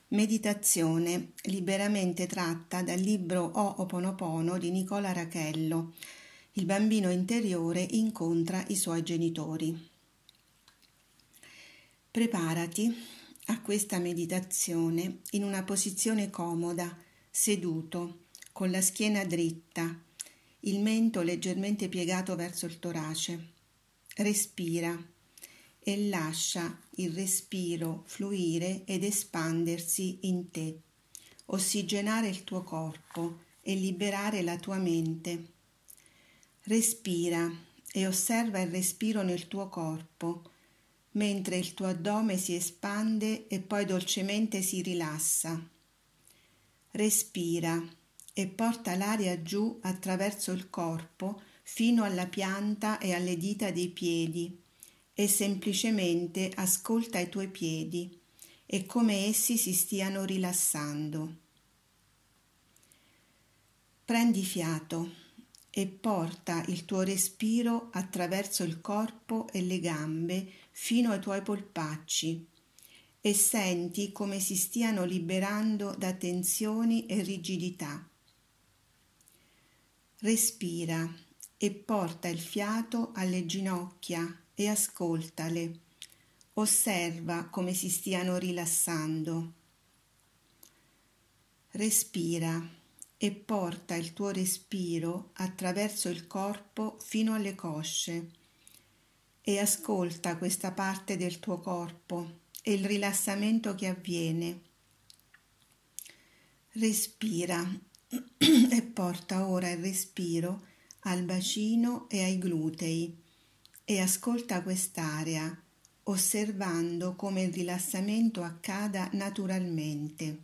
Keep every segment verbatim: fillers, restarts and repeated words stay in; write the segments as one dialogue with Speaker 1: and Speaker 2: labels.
Speaker 1: Meditazione liberamente tratta dal libro Ho'oponopono di Nicola Rachello. Il bambino interiore incontra i suoi genitori. Preparati a questa meditazione in una posizione comoda, seduto, con la schiena dritta, il mento leggermente piegato verso il torace. Respira e lascia il respiro fluire ed espandersi in te, ossigenare il tuo corpo e liberare la tua mente. Respira e osserva il respiro nel tuo corpo, mentre il tuo addome si espande e poi dolcemente si rilassa. Respira e porta l'aria giù attraverso il corpo fino alla pianta e alle dita dei piedi e semplicemente ascolta i tuoi piedi e come essi si stiano rilassando. Prendi fiato e porta il tuo respiro attraverso il corpo e le gambe fino ai tuoi polpacci e senti come si stiano liberando da tensioni e rigidità. Respira e porta il fiato alle ginocchia e ascoltale. Osserva come si stiano rilassando. Respira e porta il tuo respiro attraverso il corpo fino alle cosce e ascolta questa parte del tuo corpo e il rilassamento che avviene. Respira e porta ora il respiro al bacino e ai glutei e ascolta quest'area, osservando come il rilassamento accada naturalmente.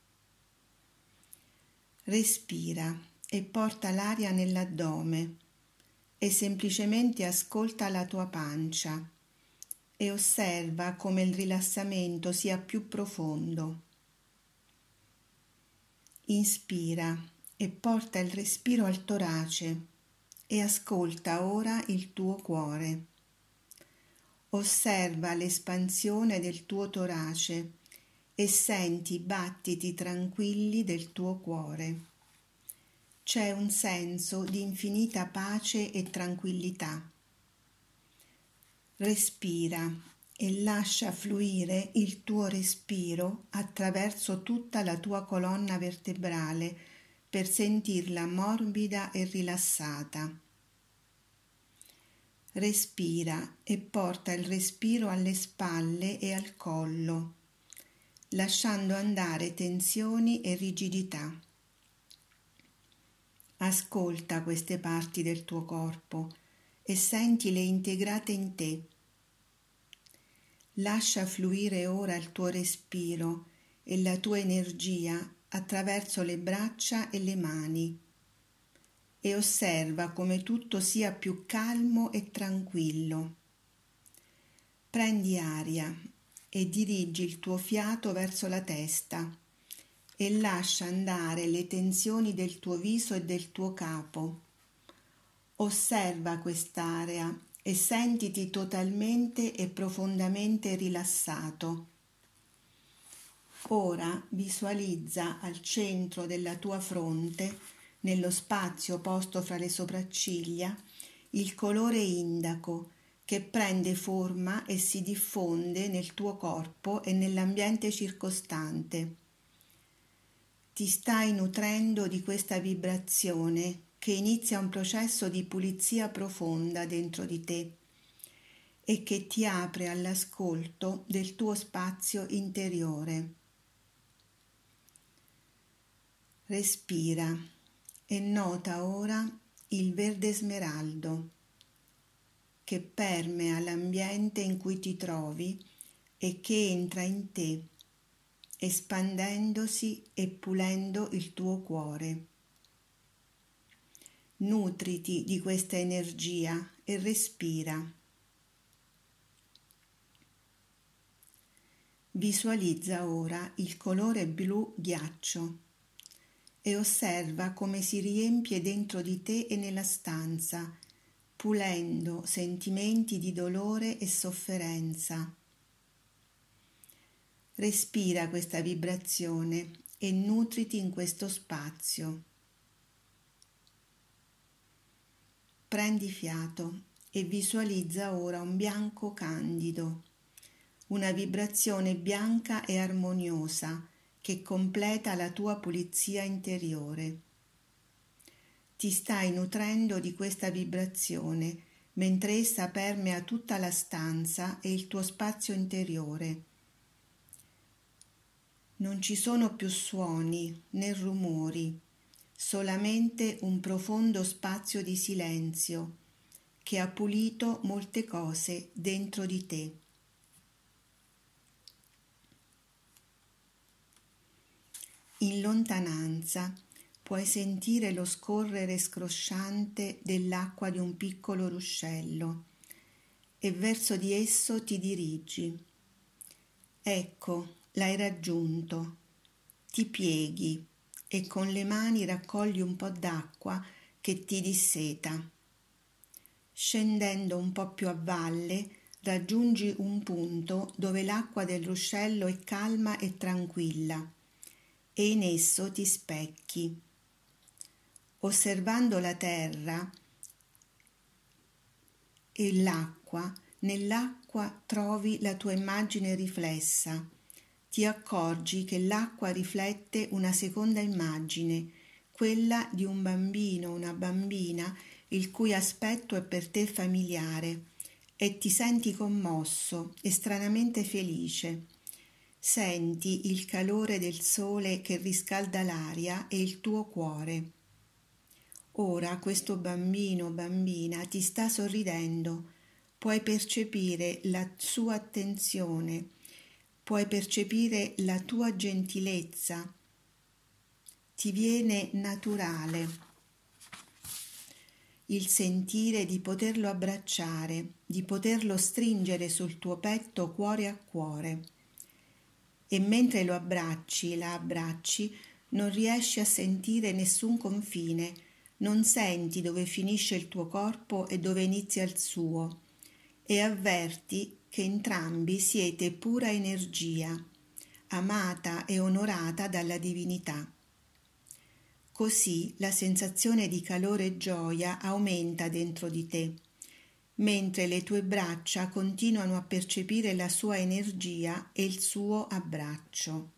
Speaker 1: Respira e porta l'aria nell'addome e semplicemente ascolta la tua pancia e osserva come il rilassamento sia più profondo. Inspira e porta il respiro al torace e ascolta ora il tuo cuore. Osserva l'espansione del tuo torace e senti i battiti tranquilli del tuo cuore. C'è un senso di infinita pace e tranquillità. Respira e lascia fluire il tuo respiro attraverso tutta la tua colonna vertebrale per sentirla morbida e rilassata. Respira e porta il respiro alle spalle e al collo, lasciando andare tensioni e rigidità. Ascolta queste parti del tuo corpo e sentile integrate in te. Lascia fluire ora il tuo respiro e la tua energia attraverso le braccia e le mani e osserva come tutto sia più calmo e tranquillo. Prendi aria e dirigi il tuo fiato verso la testa e lascia andare le tensioni del tuo viso e del tuo capo. Osserva quest'area e sentiti totalmente e profondamente rilassato. Ora visualizza al centro della tua fronte, nello spazio posto fra le sopracciglia, il colore indaco che prende forma e si diffonde nel tuo corpo e nell'ambiente circostante. Ti stai nutrendo di questa vibrazione che inizia un processo di pulizia profonda dentro di te e che ti apre all'ascolto del tuo spazio interiore. Respira e nota ora il verde smeraldo che permea l'ambiente in cui ti trovi e che entra in te, espandendosi e pulendo il tuo cuore. Nutriti di questa energia e respira. Visualizza ora il colore blu ghiaccio e osserva come si riempie dentro di te e nella stanza, pulendo sentimenti di dolore e sofferenza. Respira questa vibrazione e nutriti in questo spazio. Prendi fiato e visualizza ora un bianco candido, una vibrazione bianca e armoniosa che completa la tua pulizia interiore. Ti stai nutrendo di questa vibrazione mentre essa permea tutta la stanza e il tuo spazio interiore. Non ci sono più suoni né rumori, solamente un profondo spazio di silenzio che ha pulito molte cose dentro di te. In lontananza puoi sentire lo scorrere scrosciante dell'acqua di un piccolo ruscello e verso di esso ti dirigi. Ecco, l'hai raggiunto. Ti pieghi e con le mani raccogli un po' d'acqua che ti disseta. Scendendo un po' più a valle, raggiungi un punto dove l'acqua del ruscello è calma e tranquilla e in esso ti specchi. Osservando la terra e l'acqua, nell'acqua trovi la tua immagine riflessa. Ti accorgi che l'acqua riflette una seconda immagine, quella di un bambino o una bambina il cui aspetto è per te familiare, e ti senti commosso e stranamente felice. Senti il calore del sole che riscalda l'aria e il tuo cuore. Ora questo bambino o bambina ti sta sorridendo, puoi percepire la sua attenzione, puoi percepire la tua gentilezza, ti viene naturale il sentire di poterlo abbracciare, di poterlo stringere sul tuo petto cuore a cuore. E mentre lo abbracci, la abbracci, non riesci a sentire nessun confine, non senti dove finisce il tuo corpo e dove inizia il suo, e avverti che entrambi siete pura energia, amata e onorata dalla divinità. Così la sensazione di calore e gioia aumenta dentro di te, mentre le tue braccia continuano a percepire la sua energia e il suo abbraccio.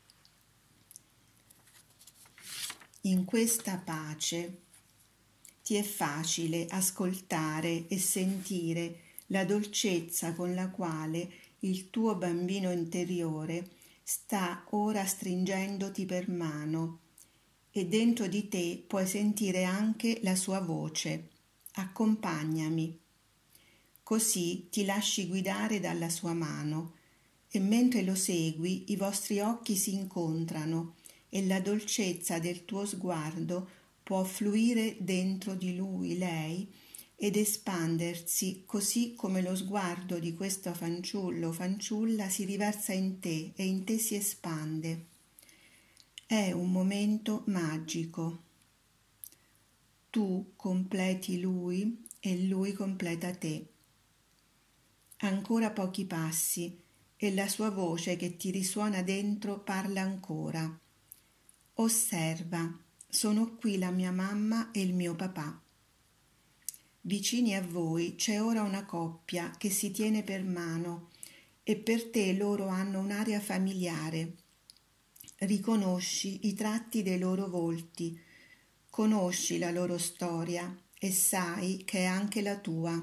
Speaker 1: In questa pace ti è facile ascoltare e sentire la dolcezza con la quale il tuo bambino interiore sta ora stringendoti per mano, e dentro di te puoi sentire anche la sua voce: accompagnami. Così ti lasci guidare dalla sua mano e mentre lo segui i vostri occhi si incontrano e la dolcezza del tuo sguardo può fluire dentro di lui, lei, ed espandersi così come lo sguardo di questo fanciullo o fanciulla si riversa in te e in te si espande. È un momento magico. Tu completi lui e lui completa te. Ancora pochi passi e la sua voce che ti risuona dentro parla ancora. Osserva, sono qui la mia mamma e il mio papà. Vicini a voi c'è ora una coppia che si tiene per mano e per te loro hanno un'aria familiare. Riconosci i tratti dei loro volti, conosci la loro storia e sai che è anche la tua.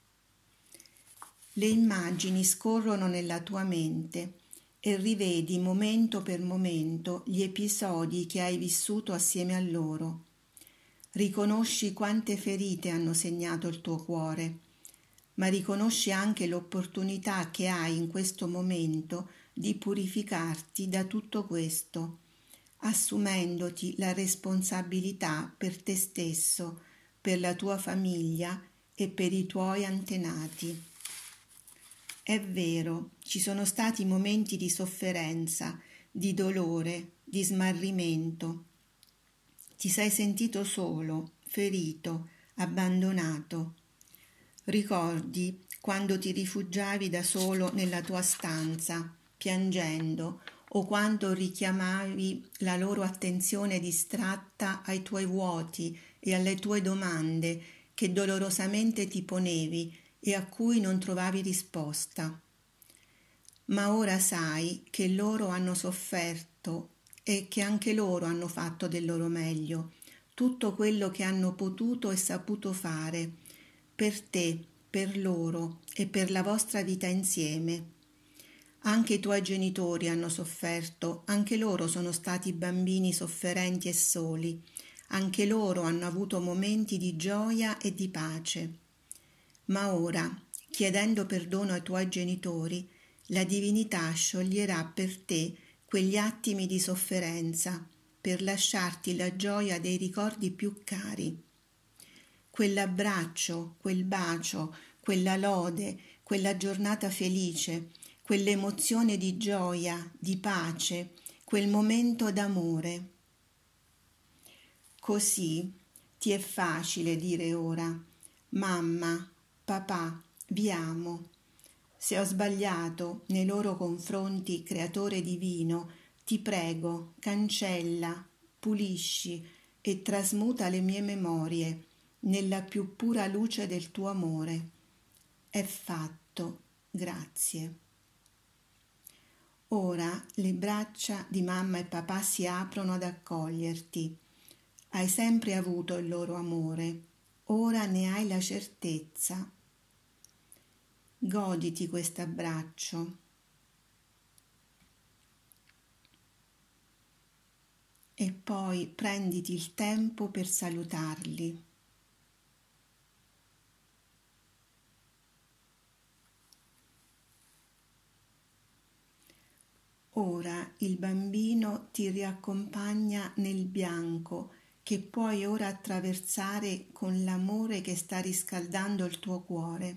Speaker 1: Le immagini scorrono nella tua mente e rivedi momento per momento gli episodi che hai vissuto assieme a loro. Riconosci quante ferite hanno segnato il tuo cuore, ma riconosci anche l'opportunità che hai in questo momento di purificarti da tutto questo, assumendoti la responsabilità per te stesso, per la tua famiglia e per i tuoi antenati. È vero, ci sono stati momenti di sofferenza, di dolore, di smarrimento. Ti sei sentito solo, ferito, abbandonato. Ricordi quando ti rifugiavi da solo nella tua stanza, piangendo, o quando richiamavi la loro attenzione distratta ai tuoi vuoti e alle tue domande che dolorosamente ti ponevi e a cui non trovavi risposta. Ma ora sai che loro hanno sofferto e che anche loro hanno fatto del loro meglio, tutto quello che hanno potuto e saputo fare, per te, per loro e per la vostra vita insieme. Anche i tuoi genitori hanno sofferto, anche loro sono stati bambini sofferenti e soli, anche loro hanno avuto momenti di gioia e di pace. Ma ora, chiedendo perdono ai tuoi genitori, la divinità scioglierà per te quegli attimi di sofferenza, per lasciarti la gioia dei ricordi più cari. Quell'abbraccio, quel bacio, quella lode, quella giornata felice, quell'emozione di gioia, di pace, quel momento d'amore. Così ti è facile dire ora: mamma, papà, vi amo. Se ho sbagliato nei loro confronti, Creatore divino, ti prego, cancella, pulisci e trasmuta le mie memorie nella più pura luce del tuo amore. È fatto, grazie. Ora le braccia di mamma e papà si aprono ad accoglierti. Hai sempre avuto il loro amore, ora ne hai la certezza. Goditi questo abbraccio e poi prenditi il tempo per salutarli. Ora il bambino ti riaccompagna nel bianco che puoi ora attraversare con l'amore che sta riscaldando il tuo cuore.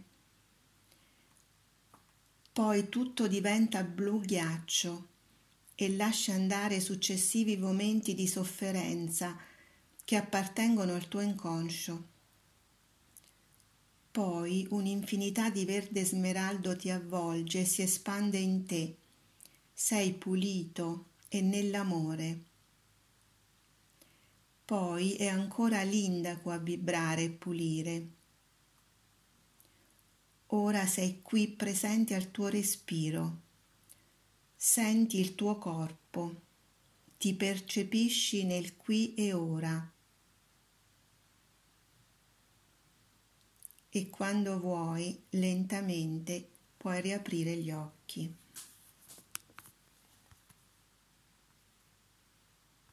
Speaker 1: Poi tutto diventa blu ghiaccio e lascia andare successivi momenti di sofferenza che appartengono al tuo inconscio. Poi un'infinità di verde smeraldo ti avvolge e si espande in te. Sei pulito e nell'amore. Poi è ancora l'indaco a vibrare e pulire. Ora sei qui presente al tuo respiro. Senti il tuo corpo. Ti percepisci nel qui e ora. E quando vuoi, lentamente puoi riaprire gli occhi.